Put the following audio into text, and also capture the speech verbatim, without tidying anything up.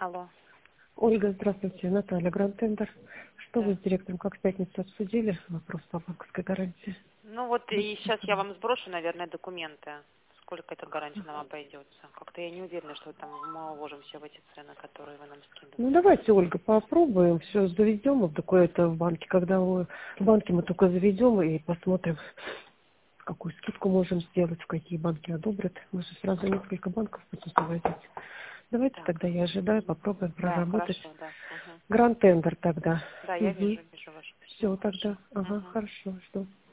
Алло. Ольга, здравствуйте. Наталья, Гранд Тендер. Что Да. вы с директором, как в пятницу обсудили вопрос по банковской гарантии? Ну вот Быть и сейчас я способны. вам сброшу, наверное, документы. Сколько эта гарантия нам обойдется. Как-то я не уверена, что там мы уложимся в эти цены, которые вы нам Ну скидывали. давайте, Ольга, попробуем, все заведем вот такое-то в банке. Когда вы в банке мы только заведем и посмотрим, какую скидку можем сделать, в какие банки одобрят. Мы же сразу несколько банков будем заводить. Давайте Так. тогда я ожидаю, попробуем Да, проработать. хорошо, да. Угу. Гранд Тендер тогда. Да, я Угу. вижу, вижу ваше письмо. Все Хорошо. тогда. Ага, Угу. хорошо, жду.